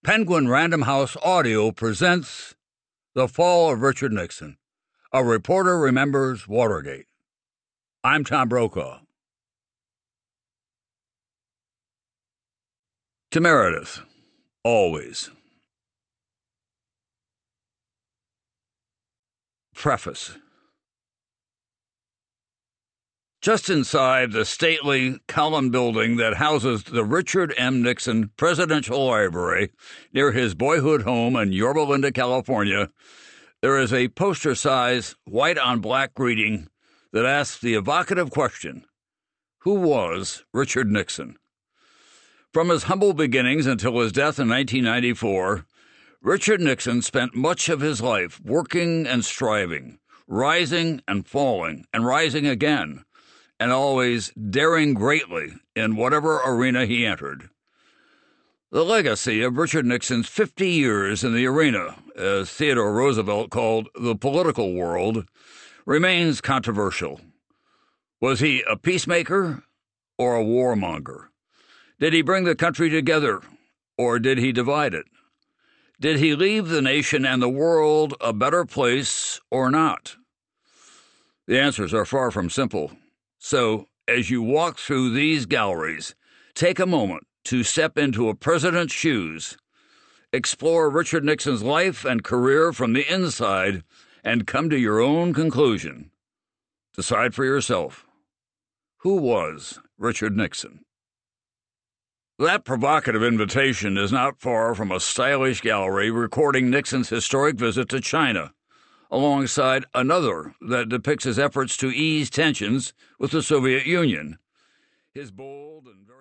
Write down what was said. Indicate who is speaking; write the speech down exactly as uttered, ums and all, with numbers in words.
Speaker 1: Penguin Random House Audio presents The Fall of Richard Nixon. A Reporter Remembers Watergate. I'm Tom Brokaw. To Meredith, always. Preface. Just inside the stately column building that houses the Richard M. Nixon Presidential Library near his boyhood home in Yorba Linda, California, there is a poster-size white-on-black greeting that asks the evocative question, who was Richard Nixon? From his humble beginnings until his death in nineteen ninety-four, Richard Nixon spent much of his life working and striving, rising and falling and rising again, and always daring greatly in whatever arena he entered. The legacy of Richard Nixon's fifty years in the arena, as Theodore Roosevelt called the political world, remains controversial. Was he a peacemaker or a warmonger? Did he bring the country together, or did he divide it? Did he leave the nation and the world a better place or not? The answers are far from simple. So, as you walk through these galleries, take a moment to step into a president's shoes, explore Richard Nixon's life and career from the inside, and come to your own conclusion. Decide for yourself. Who was Richard Nixon? That provocative invitation is not far from a stylish gallery recording Nixon's historic visit to China, alongside another that depicts his efforts to ease tensions with the Soviet Union. His bold and very